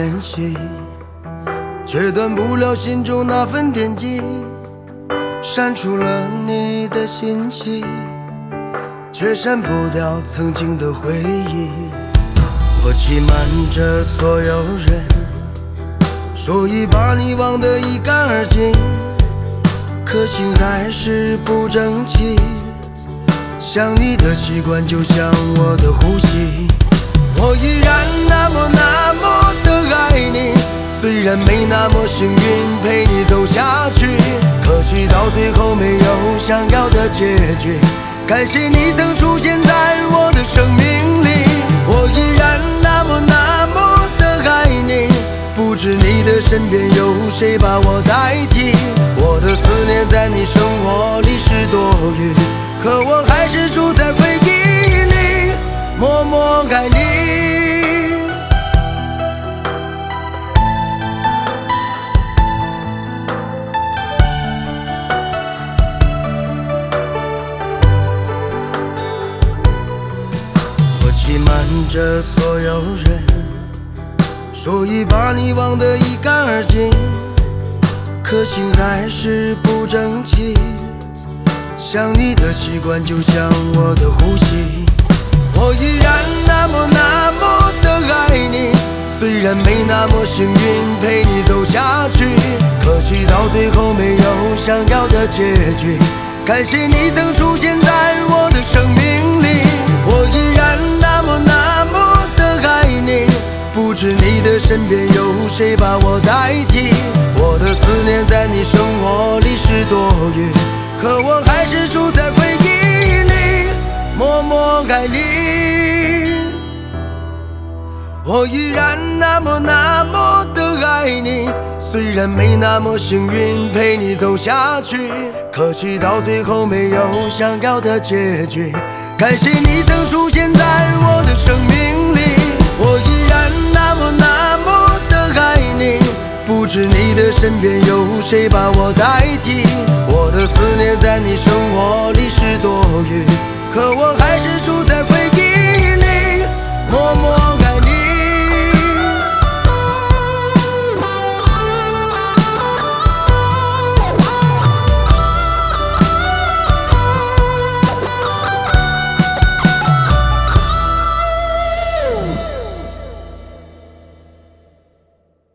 联系，却断不了心中那份惦记。删除了你的信息，却删不掉曾经的回忆。我欺瞒着所有人，说已把你忘得一干二净，可心还是不争气。想你的习惯就像我的呼吸，我依然那么的爱你。虽然没那么幸运陪你走下去，可惜到最后没有想要的结局。感谢你曾出现在我的生命里，我依然那么的爱你。不知你的身边有谁把我代替，我的思念在你生活里是多余，可我还是住在回忆里，默默爱你。欺瞒着所有人，说已把你忘得一干二净，可心还是不争气。想你的习惯就像我的呼吸，我依然那么的爱你。虽然没那么幸运陪你走下去，可惜到最后没有想要的结局。感谢你曾出现在我的生命里，我依然那么的爱你。不知你的身边有谁把我代替，我的思念在你生活里是多余，可我还是住在回忆里，默默爱你。我依然那么的爱你。虽然没那么幸运陪你走下去，可惜到最后没有想要的结局。感谢你曾出现在我的生命里，我依然那么的爱你。不知你的身边有谁把我代替，我的思念在你生活里是多余，可我